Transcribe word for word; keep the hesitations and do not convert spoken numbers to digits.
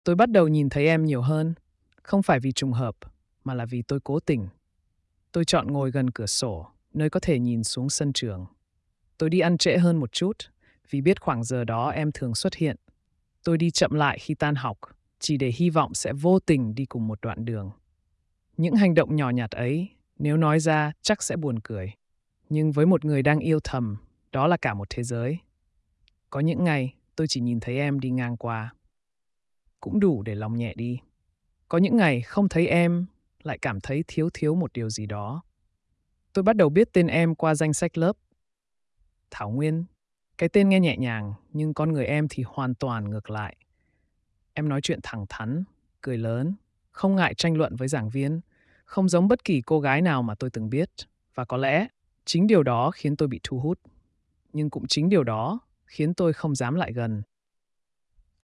Tôi bắt đầu nhìn thấy em nhiều hơn, không phải vì trùng hợp, mà là vì tôi cố tình. Tôi chọn ngồi gần cửa sổ, nơi có thể nhìn xuống sân trường. Tôi đi ăn trễ hơn một chút, vì biết khoảng giờ đó em thường xuất hiện. Tôi đi chậm lại khi tan học, chỉ để hy vọng sẽ vô tình đi cùng một đoạn đường. Những hành động nhỏ nhặt ấy, nếu nói ra chắc sẽ buồn cười. Nhưng với một người đang yêu thầm, đó là cả một thế giới. Có những ngày tôi chỉ nhìn thấy em đi ngang qua, cũng đủ để lòng nhẹ đi. Có những ngày không thấy em, lại cảm thấy thiếu thiếu một điều gì đó. Tôi bắt đầu biết tên em qua danh sách lớp. Thảo Nguyên. Cái tên nghe nhẹ nhàng, nhưng con người em thì hoàn toàn ngược lại. Em nói chuyện thẳng thắn, cười lớn, không ngại tranh luận với giảng viên, không giống bất kỳ cô gái nào mà tôi từng biết. Và có lẽ chính điều đó khiến tôi bị thu hút. Nhưng cũng chính điều đó khiến tôi không dám lại gần.